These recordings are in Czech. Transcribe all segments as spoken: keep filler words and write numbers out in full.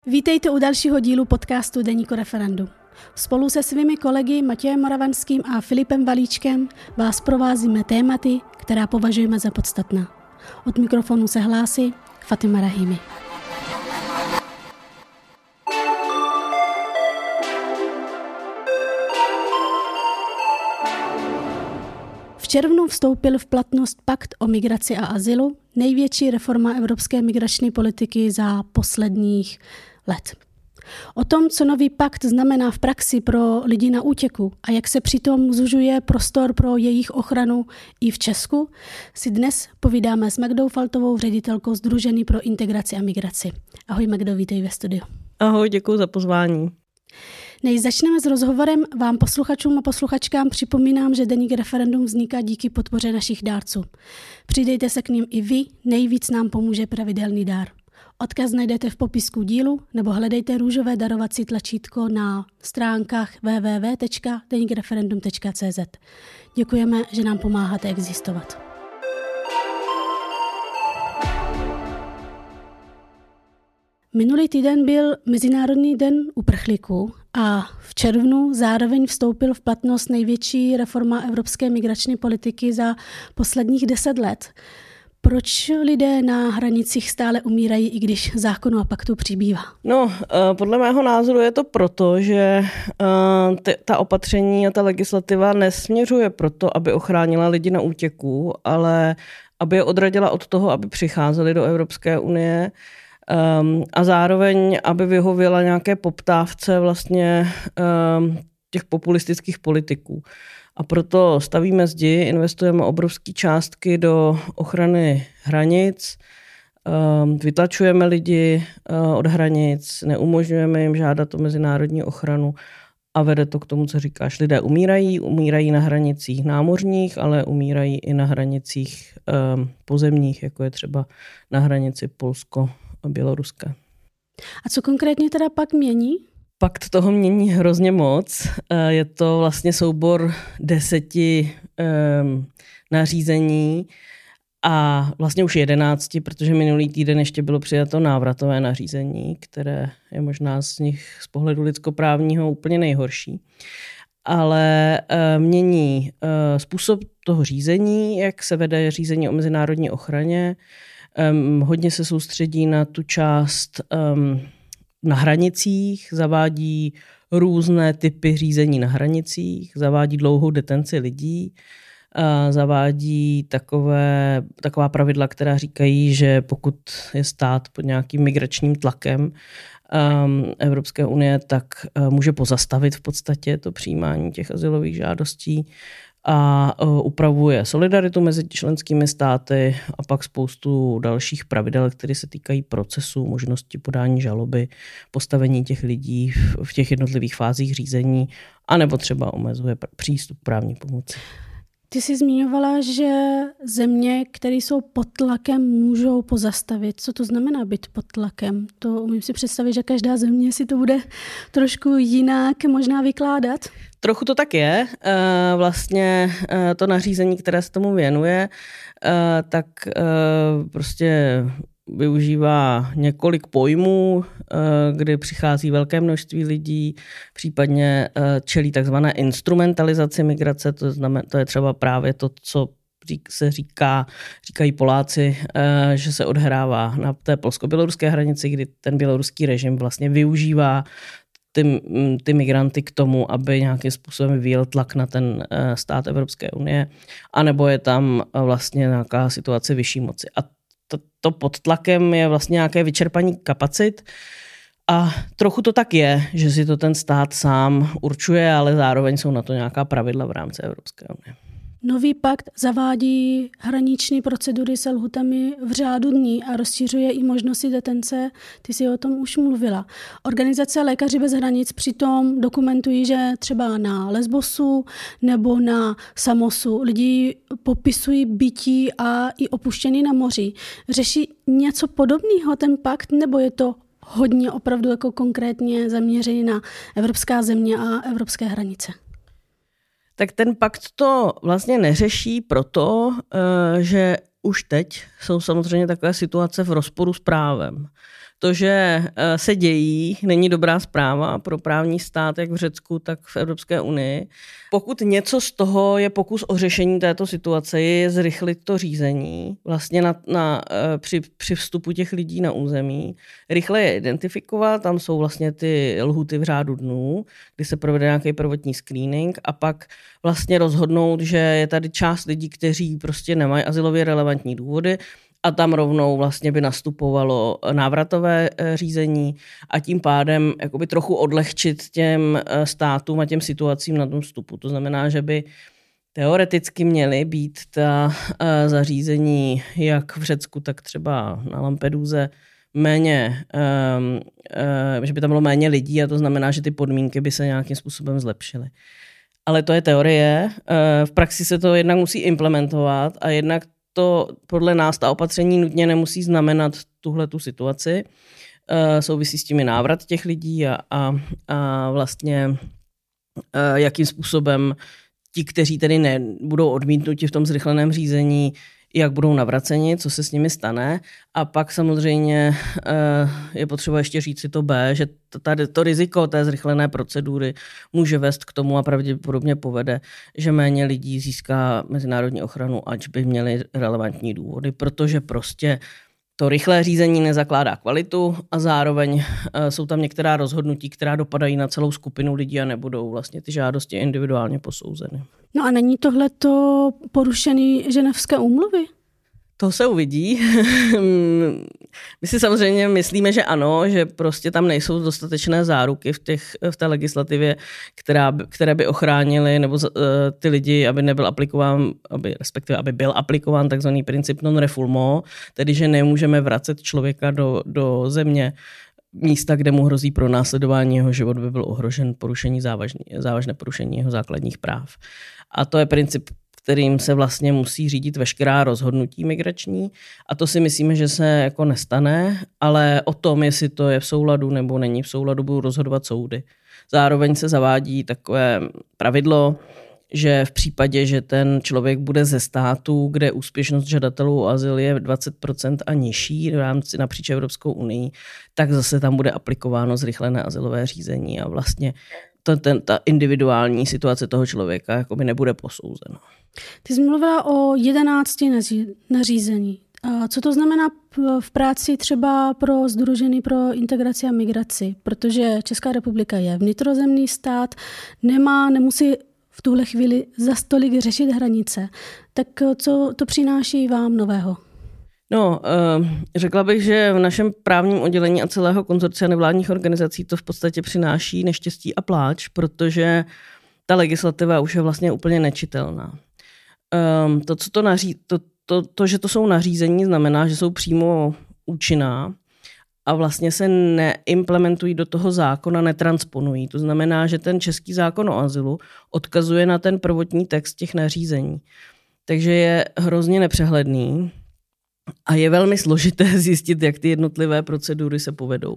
Vítejte u dalšího dílu podcastu Deníku Referendum. Spolu se svými kolegy Matějem Moravanským a Filipem Valíčkem vás provázíme tématy, která považujeme za podstatná. Od mikrofonu se hlásí Fatima Rahimi. V červnu vstoupil v platnost Pakt o migraci a azylu, největší reforma evropské migrační politiky za posledních let. O tom, co nový pakt znamená v praxi pro lidi na útěku a jak se přitom zužuje prostor pro jejich ochranu i v Česku, si dnes povídáme s Magdou Faltovou, ředitelkou Sdružení pro integraci a migraci. Ahoj Magdo, vítej ve studiu. Ahoj, děkuji za pozvání. Než začneme s rozhovorem, vám posluchačům a posluchačkám připomínám, že Deník Referendum vzniká díky podpoře našich dárců. Přidejte se k ním i vy, nejvíc nám pomůže pravidelný dár. Odkaz najdete v popisku dílu nebo hledejte růžové darovací tlačítko na stránkách w w w tečka denik referendum tečka c z. Děkujeme, že nám pomáháte existovat. Minulý týden byl Mezinárodní den uprchlíků a v červnu zároveň vstoupil v platnost největší reforma evropské migrační politiky za posledních deset let. Proč lidé na hranicích stále umírají, i když zákonu a paktu přibývá? No, podle mého názoru je to proto, že ta opatření a ta legislativa nesměřuje proto, aby ochránila lidi na útěku, ale aby je odradila od toho, aby přicházeli do Evropské unie, Um, a zároveň, aby vyhověla nějaké poptávce vlastně um, těch populistických politiků. A proto stavíme zdi, investujeme obrovské částky do ochrany hranic, um, vytlačujeme lidi uh, od hranic, neumožňujeme jim žádat o mezinárodní ochranu a vede to k tomu, co říkáš. Lidé umírají, umírají na hranicích námořních, ale umírají i na hranicích um, pozemních, jako je třeba na hranici Polsko a Běloruské. A co konkrétně teda pak mění? Pakt toho mění hrozně moc. Je to vlastně soubor deseti um, nařízení a vlastně už jedenácti, protože minulý týden ještě bylo přijato návratové nařízení, které je možná z nich z pohledu lidskoprávního úplně nejhorší. Ale uh, mění uh, způsob toho řízení, jak se vede řízení o mezinárodní ochraně. Um, hodně se soustředí na tu část um, na hranicích, zavádí různé typy řízení na hranicích, zavádí dlouhou detenci lidí, uh, zavádí takové, taková pravidla, která říkají, že pokud je stát pod nějakým migračním tlakem um, Evropské unie, tak uh, může pozastavit v podstatě to přijímání těch azylových žádostí. A upravuje solidaritu mezi členskými státy a pak spoustu dalších pravidel, které se týkají procesu, možnosti podání žaloby, postavení těch lidí v těch jednotlivých fázích řízení, anebo třeba omezuje přístup k právní pomoci. Ty jsi zmiňovala, že země, které jsou pod tlakem, můžou pozastavit. Co to znamená být pod tlakem? To umím si představit, že každá země si to bude trošku jinak možná vykládat. Trochu to tak je. Vlastně to nařízení, které se tomu věnuje, tak prostě využívá několik pojmů, kdy přichází velké množství lidí, případně čelí takzvané instrumentalizaci migrace, to znamená, to je třeba právě to, co se říká, říkají Poláci, že se odhrává na té polsko-běloruské hranici, kdy ten běloruský režim vlastně využívá Ty, ty migranty k tomu, aby nějakým způsobem vyvíjel tlak na ten stát Evropské unie, anebo je tam vlastně nějaká situace vyšší moci. A to, to pod tlakem je vlastně nějaké vyčerpaní kapacit a trochu to tak je, že si to ten stát sám určuje, ale zároveň jsou na to nějaká pravidla v rámci Evropské unie. Nový pakt zavádí hraniční procedury se lhůtami v řádu dní a rozšiřuje i možnosti detence. Ty jsi o tom už mluvila. Organizace Lékaři bez hranic přitom dokumentují, že třeba na Lesbosu nebo na Samosu lidi popisují bytí a i opuštění na moři. Řeší něco podobného ten pakt, nebo je to hodně opravdu jako konkrétně zaměřený na evropská země a evropské hranice? Tak ten pakt to vlastně neřeší proto, že už teď jsou samozřejmě takové situace v rozporu s právem. To, že se dějí, není dobrá zpráva pro právní stát, jak v Řecku, tak v Evropské unii. Pokud něco z toho je pokus o řešení této situace, je zrychlit to řízení vlastně na, na, při, při vstupu těch lidí na území, rychle je identifikovat, tam jsou vlastně ty lhuty v řádu dnů, kdy se provede nějaký prvotní screening a pak vlastně rozhodnout, že je tady část lidí, kteří prostě nemají azylově relevantní důvody, a tam rovnou vlastně by nastupovalo návratové řízení a tím pádem jakoby trochu odlehčit těm státům a těm situacím na tom vstupu. To znamená, že by teoreticky měly být ta zařízení jak v Řecku, tak třeba na Lampeduze méně, že by tam bylo méně lidí a to znamená, že ty podmínky by se nějakým způsobem zlepšily. Ale to je teorie. V praxi se to jednak musí implementovat a jednak to podle nás ta opatření nutně nemusí znamenat tuhletu situaci. E, souvisí s těmi návrat těch lidí a, a, a vlastně e, jakým způsobem ti, kteří tedy nebudou odmítnuti v tom zrychleném řízení, jak budou navraceni, co se s nimi stane. A pak samozřejmě je potřeba ještě říct si to B, že tady to riziko té zrychlené procedury může vést k tomu a pravděpodobně povede, že méně lidí získá mezinárodní ochranu, ač by měli relevantní důvody, protože prostě to rychlé řízení nezakládá kvalitu a zároveň jsou tam některá rozhodnutí, která dopadají na celou skupinu lidí a nebudou vlastně ty žádosti individuálně posouzeny. No a není tohleto porušení Ženevské úmluvy? To se uvidí. My si samozřejmě myslíme, že ano, že prostě tam nejsou dostatečné záruky v, těch, v té legislativě, která, které by ochránily nebo uh, ty lidi, aby nebyl aplikován, aby, respektive aby byl aplikován takzvaný princip non-refoulement, tedy že nemůžeme vracet člověka do, do země, místa, kde mu hrozí pronásledování, jeho život by byl ohrožen porušení závažný, závažné porušení jeho základních práv. A to je princip, kterým se vlastně musí řídit veškerá rozhodnutí migrační a to si myslíme, že se jako nestane, ale o tom, jestli to je v souladu nebo není v souladu, budou rozhodovat soudy. Zároveň se zavádí takové pravidlo, že v případě, že ten člověk bude ze státu, kde úspěšnost žadatelů o azyl je dvacet procent a nižší v rámci napříč Evropskou unii, tak zase tam bude aplikováno zrychlené azylové řízení a vlastně ta, ten, ta individuální situace toho člověka jakoby nebude posouzena. Ty jsi mluvila o jedenácti nařízení. A co to znamená v práci třeba pro Sdružení pro integraci a migraci? Protože Česká republika je vnitrozemní stát, nemá, nemusí v tuhle chvíli za stolik řešit hranice. Tak co to přináší vám nového? No, řekla bych, že v našem právním oddělení a celého konzorcia nevládních organizací to v podstatě přináší neštěstí a pláč, protože ta legislativa už je vlastně úplně nečitelná. To, co to, naří, to, to, to, že to jsou nařízení, znamená, že jsou přímo účinná a vlastně se neimplementují do toho zákona, netransponují. To znamená, že ten český zákon o azylu odkazuje na ten prvotní text těch nařízení. Takže je hrozně nepřehledný a je velmi složité zjistit, jak ty jednotlivé procedury se povedou.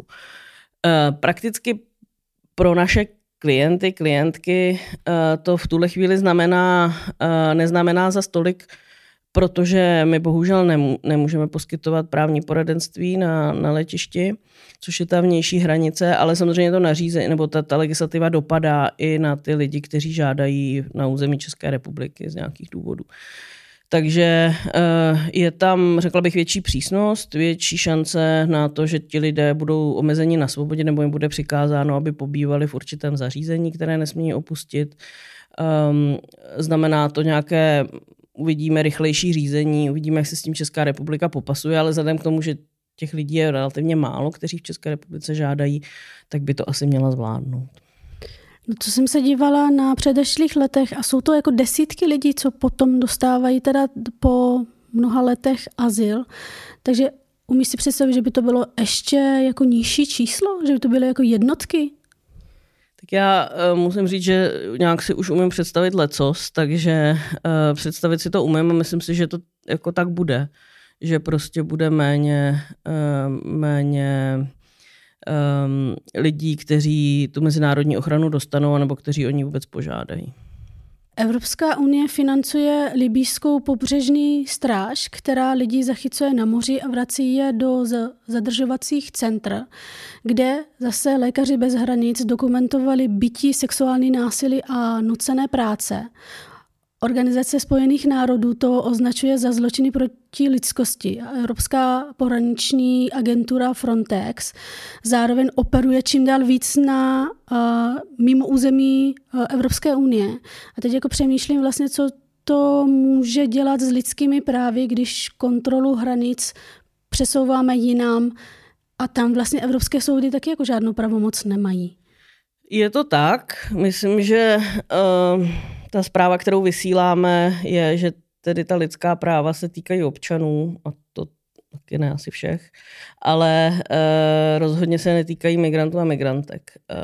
Prakticky pro naše klienty, klientky to v tuhle chvíli znamená, neznamená za stolik, protože my bohužel nemůžeme poskytovat právní poradenství na, na letišti, což je ta vnější hranice, ale samozřejmě to nařízení, nebo ta, ta legislativa dopadá i na ty lidi, kteří žádají na území České republiky z nějakých důvodů. Takže je tam, řekla bych, větší přísnost, větší šance na to, že ti lidé budou omezeni na svobodě nebo jim bude přikázáno, aby pobývali v určitém zařízení, které nesmí opustit. Um, znamená to nějaké, uvidíme rychlejší řízení, uvidíme, jak se s tím Česká republika popasuje, ale vzhledem k tomu, že těch lidí je relativně málo, kteří v České republice žádají, tak by to asi měla zvládnout. No, co jsem se dívala na předešlých letech a jsou to jako desítky lidí, co potom dostávají teda po mnoha letech azyl. Takže umíš si představit, že by to bylo ještě jako nižší číslo? Že by to byly jako jednotky? Tak já uh, musím říct, že nějak si už umím představit lecos, takže uh, představit si to umím a myslím si, že to jako tak bude. Že prostě bude méně, uh, méně um, lidí, kteří tu mezinárodní ochranu dostanou, nebo kteří o ní vůbec požádají. Evropská unie financuje libýskou pobřežní stráž, která lidi zachycuje na moři a vrací je do zadržovacích center, kde zase Lékaři bez hranic dokumentovali bití, sexuální násilí a nucené práce. Organizace Spojených národů to označuje za zločiny proti lidskosti. Evropská pohraniční agentura Frontex zároveň operuje čím dál víc na uh, mimo území uh, Evropské unie. A teď jako přemýšlím vlastně, co to může dělat s lidskými právy, když kontrolu hranic přesouváme jinam a tam vlastně evropské soudy taky jako žádnou pravomoc nemají. Je to tak. Myslím, že uh... ta zpráva, kterou vysíláme, je, že tedy ta lidská práva se týkají občanů, a to taky ne asi všech, ale e, rozhodně se netýkají migrantů a migrantek. E,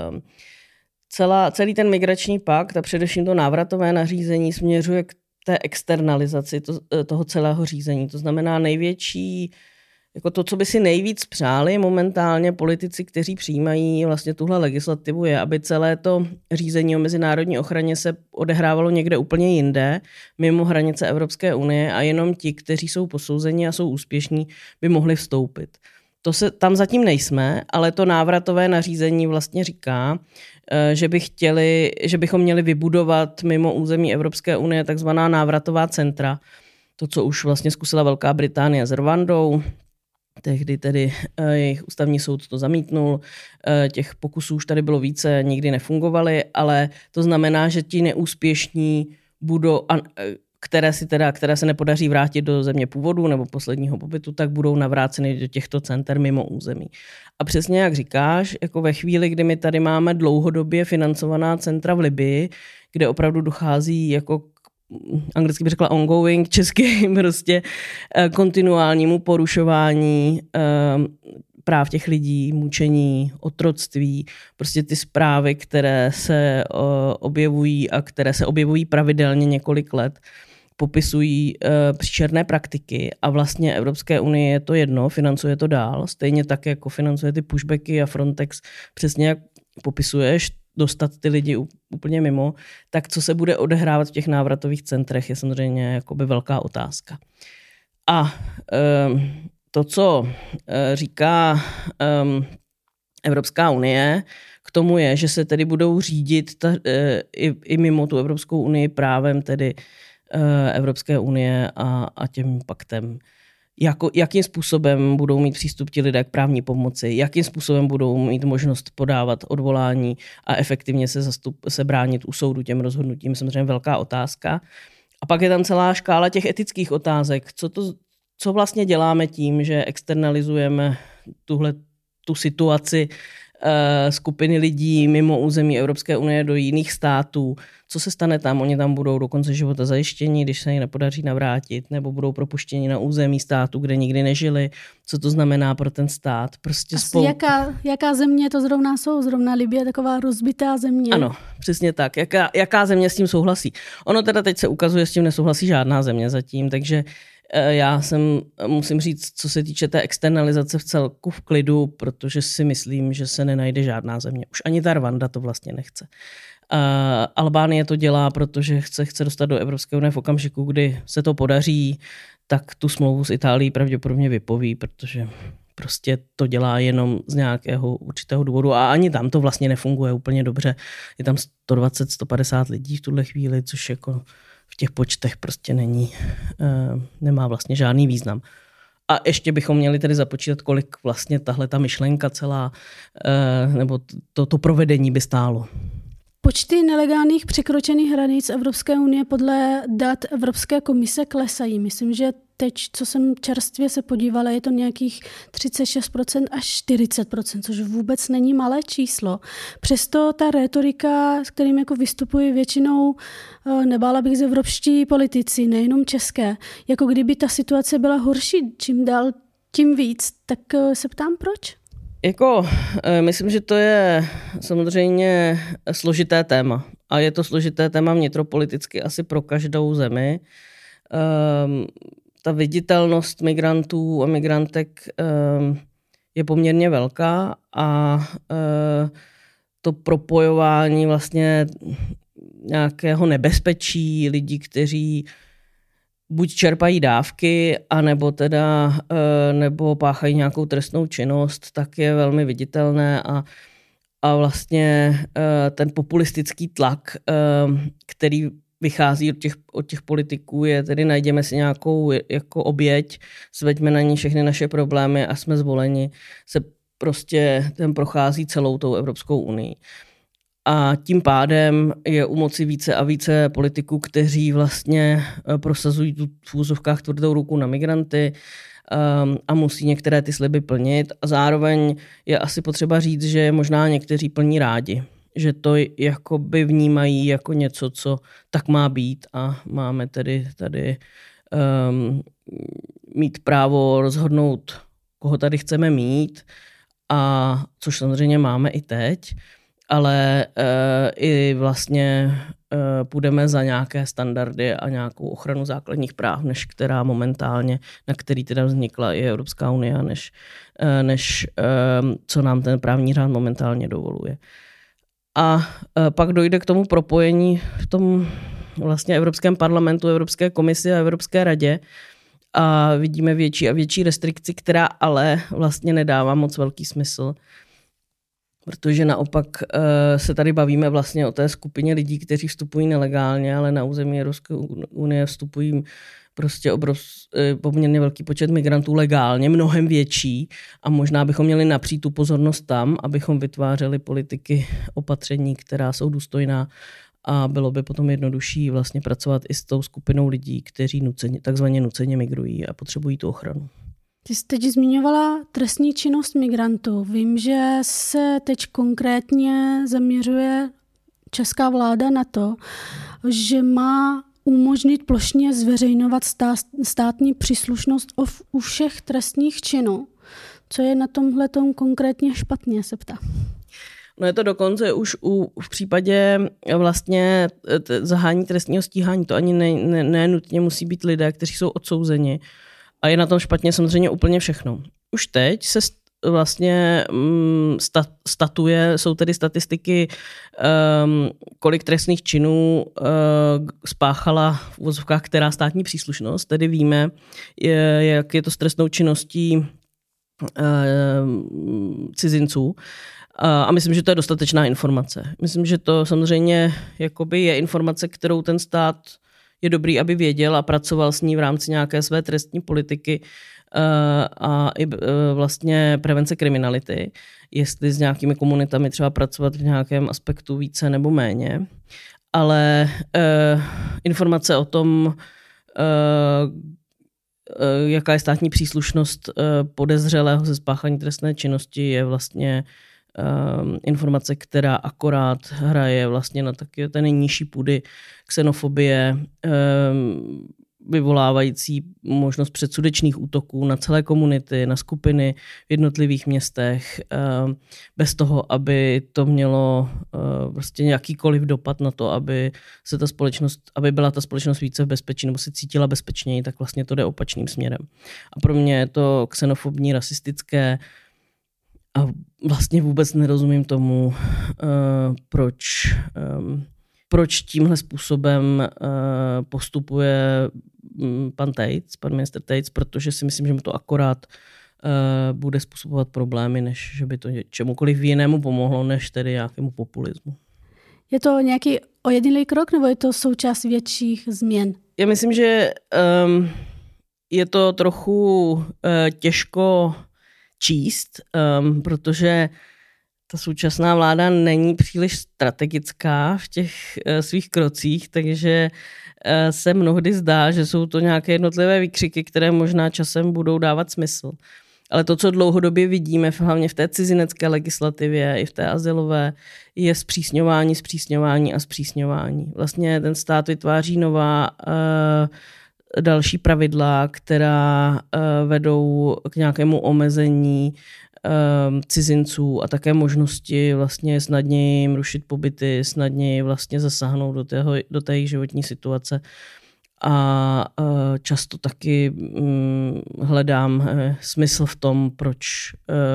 celá, celý ten migrační pakt a především to návratové nařízení směřuje k té externalizaci to, toho celého řízení. To znamená největší, jako to, co by si nejvíc přáli momentálně politici, kteří přijímají vlastně tuhle legislativu, je, aby celé to řízení o mezinárodní ochraně se odehrávalo někde úplně jinde, mimo hranice Evropské unie a jenom ti, kteří jsou posouzeni a jsou úspěšní, by mohli vstoupit. To se, tam zatím nejsme, ale to návratové nařízení vlastně říká, že, by chtěli, že bychom měli vybudovat mimo území Evropské unie takzvaná návratová centra. To, co už vlastně zkusila Velká Británie s Rwandou. Tehdy tedy jejich ústavní soud to zamítnul, těch pokusů už tady bylo více, nikdy nefungovaly, ale to znamená, že ti neúspěšní budou, které, si teda, které se nepodaří vrátit do země původu nebo posledního pobytu, tak budou navráceny do těchto center mimo území. A přesně jak říkáš, jako ve chvíli, kdy my tady máme dlouhodobě financovaná centra v Libyi, kde opravdu dochází jako anglicky bych řekla ongoing, česky prostě kontinuálnímu porušování práv těch lidí, mučení, otroctví, prostě ty zprávy, které se objevují a které se objevují pravidelně několik let, popisují příšerné praktiky a vlastně Evropské unie je to jedno, financuje to dál, stejně tak, jako financuje ty pushbacky a Frontex, přesně jak popisuješ, dostat ty lidi úplně mimo, tak co se bude odehrávat v těch návratových centrech je samozřejmě jakoby velká otázka. A um, to, co uh, říká um, Evropská unie, k tomu je, že se tedy budou řídit ta, uh, i, i mimo tu Evropskou unii právem tedy uh, Evropské unie a, a tím paktem. Jako, jakým způsobem budou mít přístup ti lidé k právní pomoci, jakým způsobem budou mít možnost podávat odvolání a efektivně se, zastup, se bránit u soudu těm rozhodnutím, samozřejmě velká otázka. A pak je tam celá škála těch etických otázek. Co, to, co vlastně děláme tím, že externalizujeme tuhle, tu situaci uh, skupiny lidí mimo území Evropské unie do jiných států. Co se stane tam? Oni tam budou do konce života zajištěni, když se jim nepodaří navrátit, nebo budou propuštěni na území státu, kde nikdy nežili. Co to znamená pro ten stát? Prostě spolu... jaká, jaká země to zrovna jsou? Zrovna Libye, taková rozbitá země. Ano, přesně tak. Jaká, jaká země s tím souhlasí? Ono teda teď se ukazuje, s tím nesouhlasí žádná země zatím, takže já jsem, musím říct, co se týče té externalizace v celku v klidu, protože si myslím, že se nenajde žádná země. Už ani ta Rwanda to vlastně nechce. Uh, Albánie to dělá, protože chce, chce dostat do Evropské unie v okamžiku, kdy se to podaří, tak tu smlouvu s Itálií pravděpodobně vypoví, protože prostě to dělá jenom z nějakého určitého důvodu a ani tam to vlastně nefunguje úplně dobře. Je tam sto dvacet až sto padesát lidí v tuhle chvíli, což jako v těch počtech prostě není, uh, nemá vlastně žádný význam. A ještě bychom měli tedy započítat, kolik vlastně tahle ta myšlenka celá, uh, nebo to, to provedení by stálo. Počty nelegálních překročených hranic Evropské unie podle dat Evropské komise klesají. Myslím, že teď, co jsem čerstvě se podívala, je to nějakých třicet šest procent až čtyřicet procent, což vůbec není malé číslo. Přesto ta rétorika, s kterým jako vystupují většinou, nebála bych, z evropští politici, nejenom české, jako kdyby ta situace byla horší, čím dál, tím víc, tak se ptám, proč? Jako, myslím, že to je samozřejmě složité téma. A je to složité téma vnitropoliticky asi pro každou zemi. Um, ta viditelnost migrantů a migrantek um, je poměrně velká a uh, to propojování vlastně nějakého nebezpečí, lidí, kteří buď čerpají dávky, anebo teda nebo páchají nějakou trestnou činnost, tak je velmi viditelné a, a vlastně ten populistický tlak, který vychází od těch, od těch politiků, je tedy najdeme si nějakou jako oběť, sveďme na ní všechny naše problémy a jsme zvoleni, se prostě ten prochází celou tou Evropskou unii. A tím pádem je u moci více a více politiků, kteří vlastně prosazují tu v úzovkách tvrdou ruku na migranty um, a musí některé ty sliby plnit. A zároveň je asi potřeba říct, že možná někteří plní rádi, že to jakoby vnímají jako něco, co tak má být a máme tedy tady um, mít právo rozhodnout, koho tady chceme mít, a což samozřejmě máme i teď, ale uh, i vlastně uh, půjdeme za nějaké standardy a nějakou ochranu základních práv, než která momentálně, na který teda vznikla i Evropská unie, než, uh, než uh, co nám ten právní řád momentálně dovoluje. A uh, pak dojde k tomu propojení v tom vlastně Evropském parlamentu, Evropské komisi a Evropské radě a vidíme větší a větší restrikci, která ale vlastně nedává moc velký smysl. Protože naopak uh, se tady bavíme vlastně o té skupině lidí, kteří vstupují nelegálně, ale na území Evropské unie vstupují prostě obrov, poměrně velký počet migrantů legálně, mnohem větší, a možná bychom měli napřít tu pozornost tam, abychom vytvářeli politiky opatření, která jsou důstojná, a bylo by potom jednodušší vlastně pracovat i s tou skupinou lidí, kteří nuceně, takzvaně nuceně migrují a potřebují tu ochranu. Ty jsi teď zmiňovala trestní činnost migrantů. Vím, že se teď konkrétně zaměřuje česká vláda na to, že má umožnit plošně zveřejňovat státní příslušnost u všech trestních činů. Co je na tomhletom konkrétně špatně, se ptá. No je to dokonce už u, v případě vlastně zahájení trestního stíhání. To ani ne, ne, ne nutně musí být lidé, kteří jsou odsouzeni. A je na tom špatně samozřejmě úplně všechno. Už teď se vlastně stat, statuje, jsou tedy statistiky, um, kolik trestných činů uh, spáchala v uvozovkách která státní příslušnost. Tedy víme, je, jak je to s trestnou činností uh, cizinců. A myslím, že to je dostatečná informace. Myslím, že to samozřejmě jakoby je informace, kterou ten stát je dobrý, aby věděl a pracoval s ní v rámci nějaké své trestní politiky a i vlastně prevence kriminality, jestli s nějakými komunitami třeba pracovat v nějakém aspektu více nebo méně. Ale uh, informace o tom, uh, uh, jaká je státní příslušnost uh, podezřelého ze spáchání trestné činnosti, je vlastně uh, informace, která akorát hraje vlastně na taky té nejnižší půdy xenofobie, uh, vyvolávající možnost předsudečných útoků na celé komunity, na skupiny v jednotlivých městech, bez toho, aby to mělo prostě nějakýkoliv dopad na to, aby se ta společnost, aby byla ta společnost více v bezpečí nebo se cítila bezpečněji, tak vlastně to jde opačným směrem. A pro mě je to xenofobní, rasistické a vlastně vůbec nerozumím tomu, proč proč tímhle způsobem postupuje pan Tejc, pan ministr Tejc, protože si myslím, že mu to akorát bude způsobovat problémy, než že by to čemukoliv jinému pomohlo, než tedy nějakému populismu. Je to nějaký ojedinělý krok, nebo je to součást větších změn? Já myslím, že um, je to trochu uh, těžko číst, um, protože ta současná vláda není příliš strategická v těch uh, svých krocích, takže uh, se mnohdy zdá, že jsou to nějaké jednotlivé výkřiky, které možná časem budou dávat smysl. Ale to, co dlouhodobě vidíme, hlavně v té cizinecké legislativě i v té azylové, je zpřísňování, zpřísňování a zpřísňování. Vlastně ten stát vytváří nová uh, další pravidla, která uh, vedou k nějakému omezení cizinců a také možnosti vlastně snadněji jim rušit pobyty, snadněji vlastně zasáhnout do, tého, do té jejich životní situace. A často taky hledám smysl v tom, proč,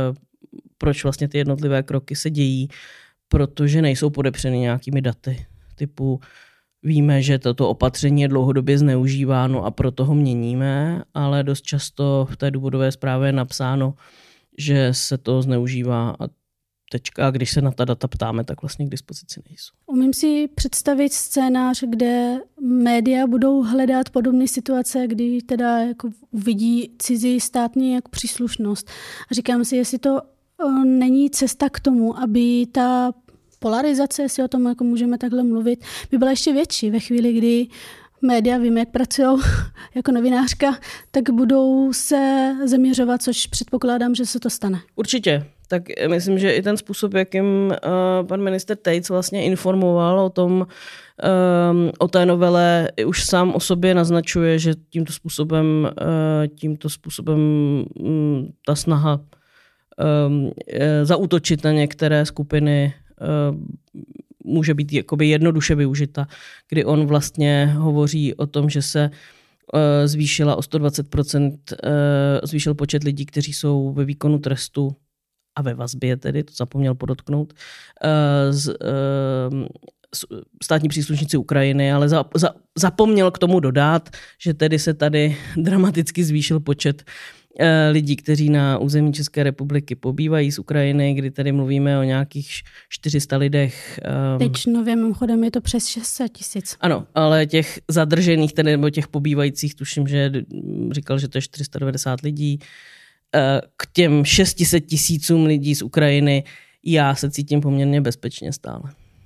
proč vlastně ty jednotlivé kroky se dějí, protože nejsou podepřeny nějakými daty. typu víme, že toto opatření je dlouhodobě zneužíváno a proto ho měníme, ale dost často v té důvodové zprávě je napsáno, že se to zneužívá a tečka. A když se na ta data ptáme, tak vlastně k dispozici nejsou. Umím si představit scénář, kde média budou hledat podobné situace, kdy teda jako uvidí cizí státní jako příslušnost. A říkám si, jestli to není cesta k tomu, aby ta polarizace, jestli o tom jako můžeme takhle mluvit, by byla ještě větší ve chvíli, kdy média, víme, jak pracují jako novinářka, tak budou se zaměřovat, což předpokládám, že se to stane. Určitě. Tak myslím, že i ten způsob, jakým uh, pan minister Tejc vlastně informoval o tom, um, o té novele, už sám o sobě naznačuje, že tímto způsobem, uh, tímto způsobem um, ta snaha um, zaútočit na některé skupiny uh, může být jakoby jednoduše využita, kdy on vlastně hovoří o tom, že se uh, zvýšila o sto dvacet procent, uh, zvýšil počet lidí, kteří jsou ve výkonu trestu a ve vazbě tedy, to zapomněl podotknout, z, státní příslušníci Ukrajiny, ale za, za, zapomněl k tomu dodat, že tedy se tady dramaticky zvýšil počet lidí, kteří na území České republiky pobývají z Ukrajiny, kdy tady mluvíme o nějakých čtyři sta lidech. Teď nově mimochodem je to přes šest set tisíc. Ano, ale těch zadržených, tedy, nebo těch pobývajících, tuším, že říkal, že to je čtyři sta devadesát lidí. K těm šest set tisícům lidí z Ukrajiny já se cítím poměrně bezpečně stále.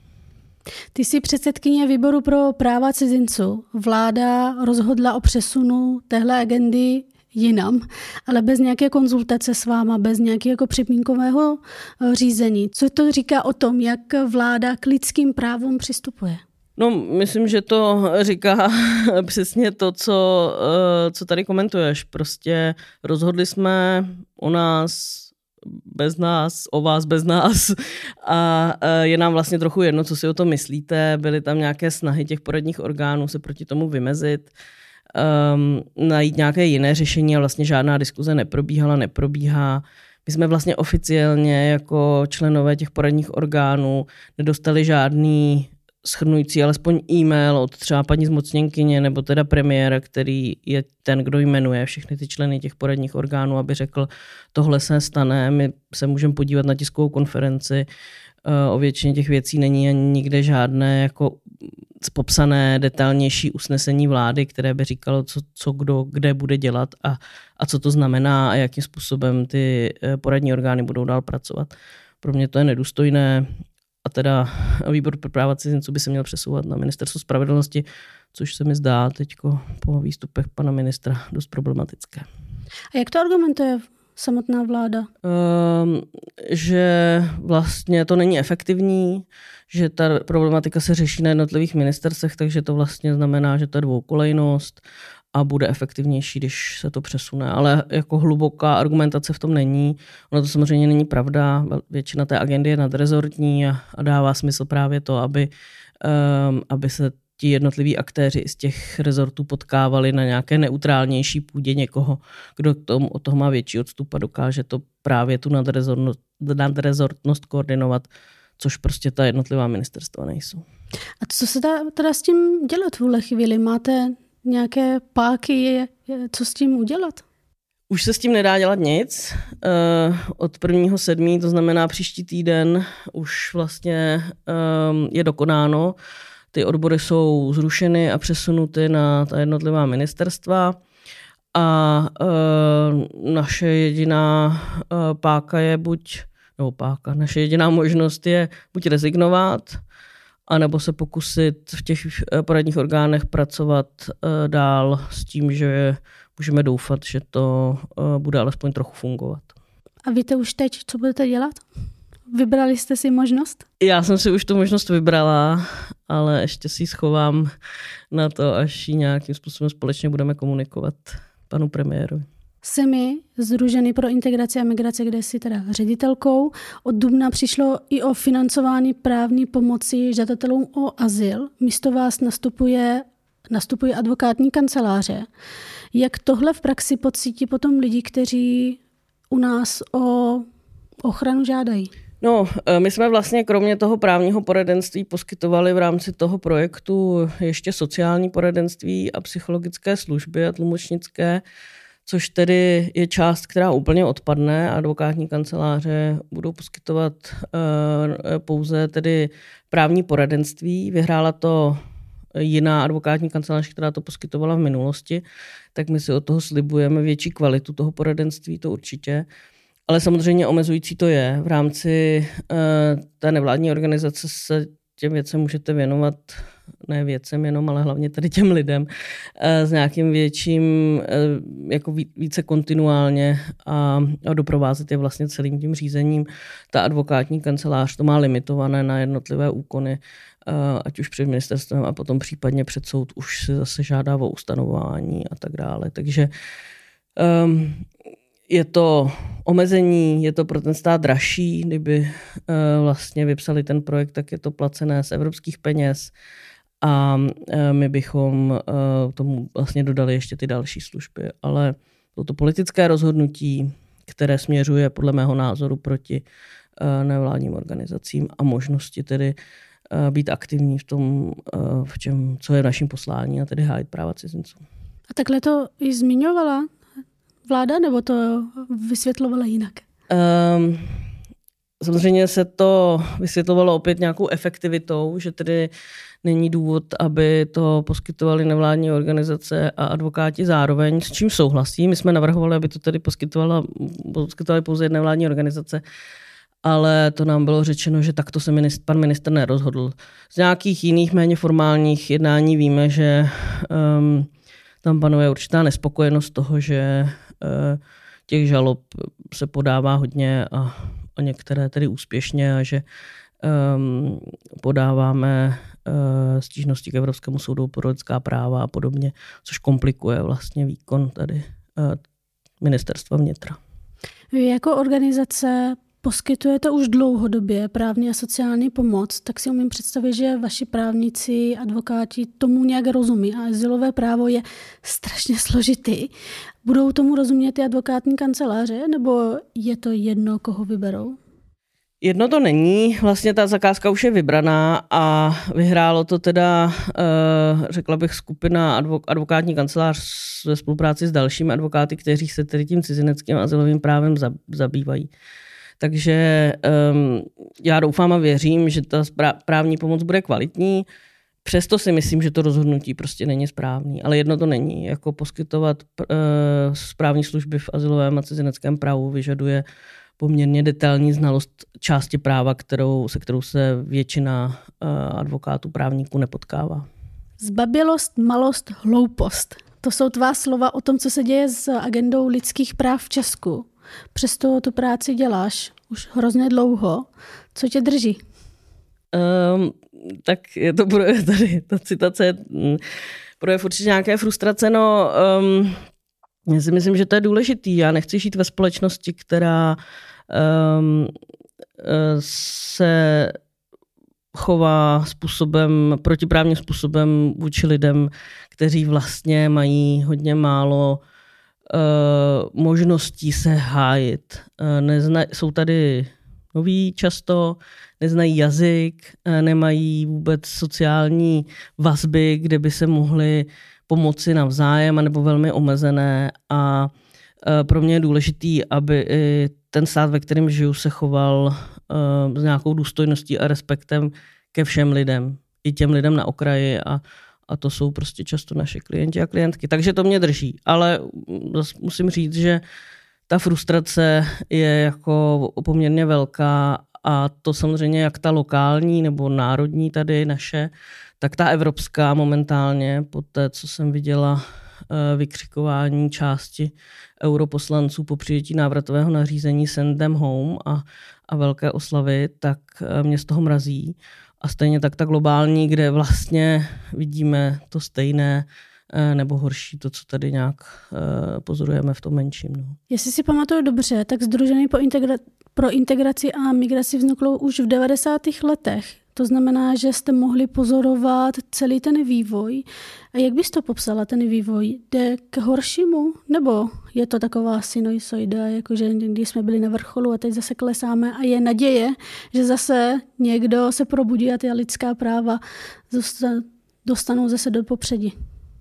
Ty jsi předsedkyně výboru pro práva cizinců. Vláda rozhodla o přesunu téhle agendy jinam, ale bez nějaké konzultace s váma, bez nějakého jako připomínkového řízení. Co to říká o tom, jak vláda k lidským právům přistupuje? No, myslím, že to říká přesně to, co, co tady komentuješ. Prostě rozhodli jsme o nás bez nás, o vás bez nás a je nám vlastně trochu jedno, co si o tom myslíte. Byly tam nějaké snahy těch poradních orgánů se proti tomu vymezit, um, najít nějaké jiné řešení a vlastně žádná diskuze neprobíhala, neprobíhá. My jsme vlastně oficiálně jako členové těch poradních orgánů nedostali žádný shrnující alespoň e-mail od třeba paní zmocněnkyně nebo teda premiéra, který je ten, kdo jmenuje všechny ty členy těch poradních orgánů, aby řekl, tohle se stane, my se můžeme podívat na tiskovou konferenci, o většině těch věcí není ani nikde žádné jako popsané detailnější usnesení vlády, které by říkalo, co, co kdo kde bude dělat a, a co to znamená a jakým způsobem ty poradní orgány budou dál pracovat. Pro mě to je nedůstojné. A teda výbor pro práva cizinců by se měl přesouvat na ministerstvo spravedlnosti, což se mi zdá teďko po výstupech pana ministra dost problematické. A jak to argumentuje samotná vláda? Um, že vlastně to není efektivní, že ta problematika se řeší na jednotlivých ministerstvech, takže to vlastně znamená, že to je dvoukolejnost a bude efektivnější, když se to přesune. Ale jako hluboká argumentace v tom není. Ono to samozřejmě není pravda. Většina té agendy je nadrezortní a, a dává smysl právě to, aby, um, aby se ti jednotliví aktéři z těch rezortů potkávali na nějaké neutrálnější půdě někoho, kdo tom, od toho má větší odstup a dokáže to právě tu nadrezortnost, nadrezortnost koordinovat, což prostě ta jednotlivá ministerstva nejsou. A co se dá teda s tím dělat v tuhle chvíli? Máte nějaké páky, co s tím udělat? Už se s tím nedá dělat nic. Od prvního sedmého, to znamená příští týden, už vlastně je dokonáno. Ty odbory jsou zrušeny a přesunuty na ta jednotlivá ministerstva a naše jediná páka je buď, nebo páka, naše jediná možnost je buď rezignovat, anebo se pokusit v těch poradních orgánech pracovat dál s tím, že můžeme doufat, že to bude alespoň trochu fungovat. A víte už teď, co budete dělat? Vybrali jste si možnost? Já jsem si už tu možnost vybrala, ale ještě si ji schovám na to, až ji nějakým způsobem společně budeme komunikovat panu premiérovi. Semi, Sdružený pro integraci a migraci, kde jsi teda ředitelkou. Od dubna přišlo i o financování právní pomoci žadatelům o azyl. Místo vás nastupuje, nastupuje advokátní kanceláře. Jak tohle v praxi pocítí potom lidi, kteří u nás o ochranu žádají? No, my jsme vlastně kromě toho právního poradenství poskytovali v rámci toho projektu ještě sociální poradenství a psychologické služby a tlumočnické, což tedy je část, která úplně odpadne. Advokátní kanceláře budou poskytovat uh, pouze tedy právní poradenství. Vyhrála to jiná advokátní kancelář, která to poskytovala v minulosti, tak my si od toho slibujeme větší kvalitu toho poradenství, to určitě. Ale samozřejmě omezující to je. V rámci uh, té nevládní organizace se těm věcem můžete věnovat, ne věcem jenom, ale hlavně tady těm lidem, uh, s nějakým větším, uh, jako více kontinuálně a, a doprovázet je vlastně celým tím řízením. Ta advokátní kancelář to má limitované na jednotlivé úkony, uh, ať už před ministerstvem a potom případně před soud už se zase žádá o ustanovování a tak dále. Takže um, je to omezení, je to pro ten stát dražší, kdyby uh, vlastně vypsali ten projekt, tak je to placené z evropských peněz a uh, my bychom uh, tomu vlastně dodali ještě ty další služby. Ale to, to politické rozhodnutí, které směřuje podle mého názoru proti uh, nevládním organizacím a možnosti tedy uh, být aktivní v tom, uh, v čem, co je naším poslání, a tedy hájit práva cizinců. A takhle to i zmiňovala vláda, nebo to vysvětlovala jinak? Um, samozřejmě se to vysvětlovalo opět nějakou efektivitou, že tedy není důvod, aby to poskytovaly nevládní organizace a advokáti zároveň, s čím souhlasí. My jsme navrhovali, aby to tedy poskytovala, poskytovaly pouze jedné vládní organizace, ale to nám bylo řečeno, že takto se ministr, pan ministr nerozhodl. Z nějakých jiných méně formálních jednání víme, že um, tam panuje určitá nespokojenost toho, že uh, těch žalob se podává hodně a, a některé tedy úspěšně a že um, podáváme uh, stížnosti k Evropskému soudu pro lidská práva a podobně, což komplikuje vlastně výkon tady uh, ministerstva vnitra. Vy jako organizace poskytujete už dlouhodobě právní a sociální pomoc, tak si umím představit, že vaši právníci, advokáti tomu nějak rozumí a azylové právo je strašně složitý. Budou tomu rozumět i advokátní kanceláře, nebo je to jedno, koho vyberou? Jedno to není, vlastně ta zakázka už je vybraná a vyhrálo to teda, řekla bych, skupina advokátní kancelář ve spolupráci s dalšími advokáty, kteří se tedy tím cizineckým azylovým právem zabývají. Takže um, já doufám a věřím, že ta právní pomoc bude kvalitní. Přesto si myslím, že to rozhodnutí prostě není správný. Ale jedno to není. Jako poskytovat uh, správní služby v azylovém a cizineckém právu vyžaduje poměrně detailní znalost části práva, kterou, se kterou se většina uh, advokátů, právníků nepotkává. Zbabělost, malost, hloupost. To jsou tvá slova o tom, co se děje s agendou lidských práv v Česku. Přesto tu práci děláš už hrozně dlouho. Co tě drží? Um, tak je to projev tady, ta citace projev určitě nějaké frustrace. No, um, já si myslím, že to je důležitý. Já nechci žít ve společnosti, která um, se chová způsobem, protiprávním způsobem vůči lidem, kteří vlastně mají hodně málo Uh, možností se hájit. Uh, nezna, jsou tady noví často, neznají jazyk, uh, nemají vůbec sociální vazby, kde by se mohli pomoci navzájem, nebo velmi omezené. A uh, pro mě je důležitý, aby i ten stát, ve kterém žiju, se choval uh, s nějakou důstojností a respektem ke všem lidem. I těm lidem na okraji a A to jsou prostě často naše klienti a klientky. Takže to mě drží. Ale musím říct, že ta frustrace je jako poměrně velká a to samozřejmě jak ta lokální nebo národní tady naše, tak ta evropská momentálně po té, co jsem viděla vykřikování části europoslanců po přijetí návratového nařízení Send them home a, a velké oslavy, tak mě z toho mrazí. A stejně tak ta globální, kde vlastně vidíme to stejné nebo horší, to, co tady nějak pozorujeme v tom menším. No. Jestli si pamatuju dobře, tak Sdružení pro, integra- pro integraci a migraci vzniklo už v devadesátých letech. To znamená, že jste mohli pozorovat celý ten vývoj. A jak bys to popsala, ten vývoj? Jde k horšímu? Nebo je to taková sinusoida, jakože když jsme byli na vrcholu a teď zase klesáme a je naděje, že zase někdo se probudí a ty lidská práva dostanou zase do popředí?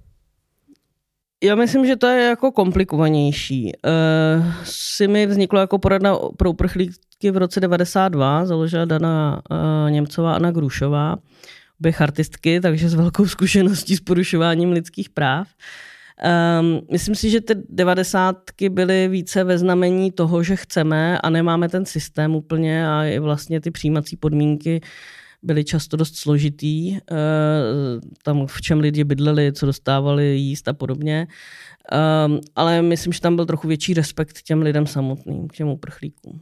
Já myslím, že to je jako komplikovanější. Uh, SIMI vzniklo jako poradna pro uprchlíky v roce devadesát dva, založila Dana uh, Němcová a Anna Grušová, obě chartistky, takže s velkou zkušeností s porušováním lidských práv. Um, myslím si, že ty devadesátky byly více ve znamení toho, že chceme a nemáme ten systém úplně a i vlastně ty přijímací podmínky byly často dost složitý, tam v čem lidi bydleli, co dostávali jíst a podobně. Ale myslím, že tam byl trochu větší respekt k těm lidem samotným, k těm uprchlíkům.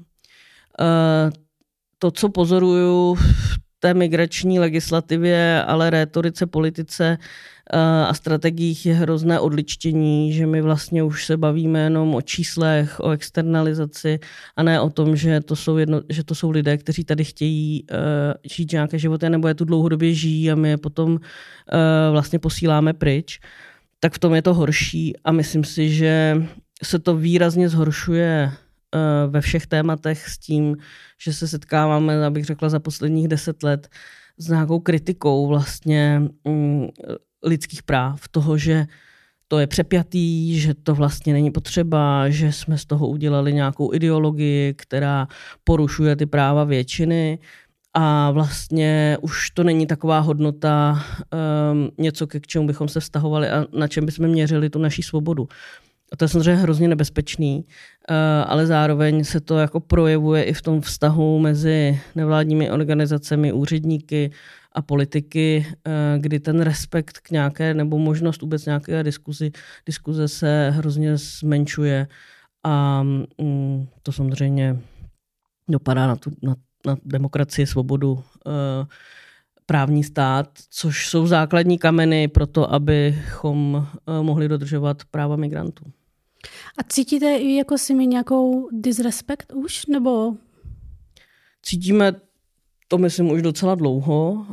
To, co pozoruju v té migrační legislativě, ale rétorice, politice a strategiích je hrozné odličtění, že my vlastně už se bavíme jenom o číslech, o externalizaci a ne o tom, že to jsou, jedno, že to jsou lidé, kteří tady chtějí uh, žít nějaké životy nebo je tu dlouhodobě žijí a my je potom uh, vlastně posíláme pryč. Tak v tom je to horší a myslím si, že se to výrazně zhoršuje uh, ve všech tématech s tím, že se setkáváme, abych řekla, za posledních deset let s nějakou kritikou vlastně um, lidských práv, toho, že to je přepjatý, že to vlastně není potřeba, že jsme z toho udělali nějakou ideologii, která porušuje ty práva většiny a vlastně už to není taková hodnota, um, něco, k čemu bychom se vztahovali a na čem bychom měřili tu naši svobodu. A to je samozřejmě hrozně nebezpečný, uh, ale zároveň se to jako projevuje i v tom vztahu mezi nevládními organizacemi, úředníky a politiky, kdy ten respekt k nějaké nebo možnost vůbec nějaké diskuzi, diskuze se hrozně zmenšuje a mm, to samozřejmě dopadá na, tu, na, na demokracii, svobodu, e, právní stát, což jsou základní kameny pro to, abychom e, mohli dodržovat práva migrantů. A cítíte i jako si mi nějakou disrespekt už? Nebo? Cítíme to myslím už docela dlouho.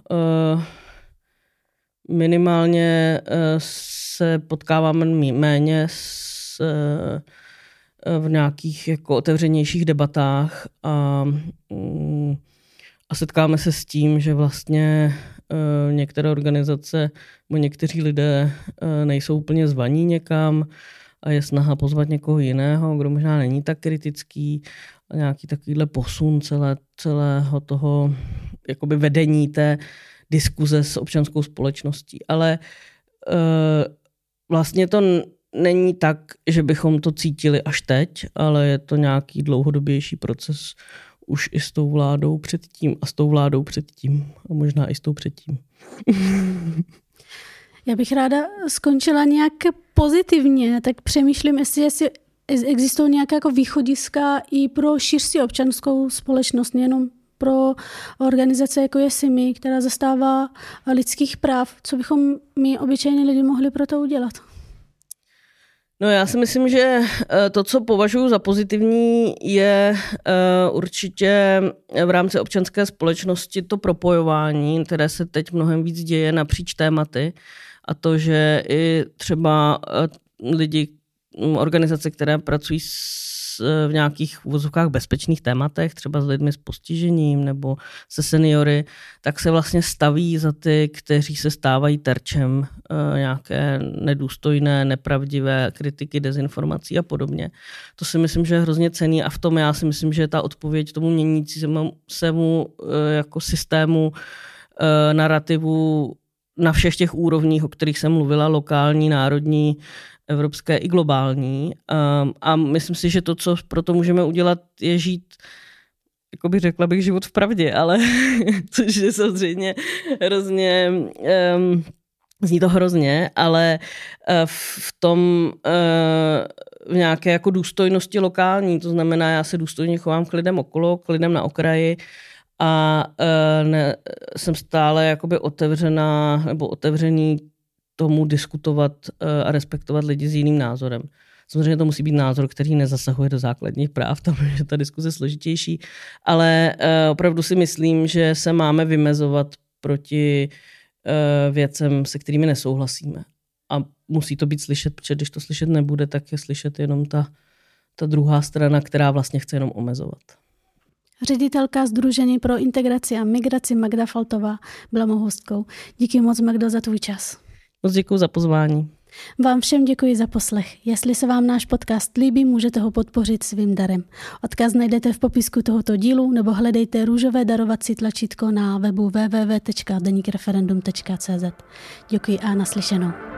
Minimálně se potkáváme méně s, v nějakých jako otevřenějších debatách a, a setkáme se s tím, že vlastně některé organizace nebo někteří lidé nejsou úplně zvaní někam a je snaha pozvat někoho jiného, kdo možná není tak kritický. A nějaký takovýhle posun celé, celého toho jakoby vedení té diskuze s občanskou společností. Ale e, vlastně to není tak, že bychom to cítili až teď, ale je to nějaký dlouhodobější proces už i s tou vládou předtím a s tou vládou předtím a možná i s tou předtím. Já bych ráda skončila nějak pozitivně, tak přemýšlím, jestli, jestli existují nějaké jako východiska i pro širší občanskou společnost, nejenom pro organizace jako je SIMI, která zastává lidských práv. Co bychom my, obyčejní lidi, mohli pro to udělat? No já si myslím, že to, co považuji za pozitivní, je určitě v rámci občanské společnosti to propojování, které se teď mnohem víc děje napříč tématy a to, že i třeba lidi, organizace, které pracují s, v nějakých vozovkách bezpečných tématech, třeba s lidmi s postižením nebo se seniory, tak se vlastně staví za ty, kteří se stávají terčem e, nějaké nedůstojné, nepravdivé kritiky, dezinformací a podobně. To si myslím, že je hrozně cenný a v tom já si myslím, že ta odpověď tomu měnícímu se mu e, jako systému e, narrativu na všech těch úrovních, o kterých jsem mluvila, lokální, národní, evropské i globální. Um, a myslím si, že to, co pro to můžeme udělat, je žít, jako bych řekla bych, život v pravdě, ale což je samozřejmě hrozně, um, zní to hrozně, ale uh, v tom uh, v nějaké jako důstojnosti lokální, to znamená, já se důstojně chovám k lidem okolo, k lidem na okraji a uh, ne, jsem stále jakoby otevřená nebo otevřený tomu diskutovat a respektovat lidi s jiným názorem. Samozřejmě to musí být názor, který nezasahuje do základních práv, tam je ta diskuze složitější, ale uh, opravdu si myslím, že se máme vymezovat proti uh, věcem, se kterými nesouhlasíme. A musí to být slyšet, protože když to slyšet nebude, tak je slyšet jenom ta, ta druhá strana, která vlastně chce jenom omezovat. Ředitelka Sdružení pro integraci a migraci Magda Faltová byla mou hostkou. Díky moc, Magdo, za tvůj čas. Moc děkuji za pozvání. Vám všem děkuji za poslech. Jestli se vám náš podcast líbí, můžete ho podpořit svým darem. Odkaz najdete v popisku tohoto dílu nebo hledejte růžové darovací tlačítko na webu w w w tečka deníkreferendum tečka c z. Děkuji a naslyšenou.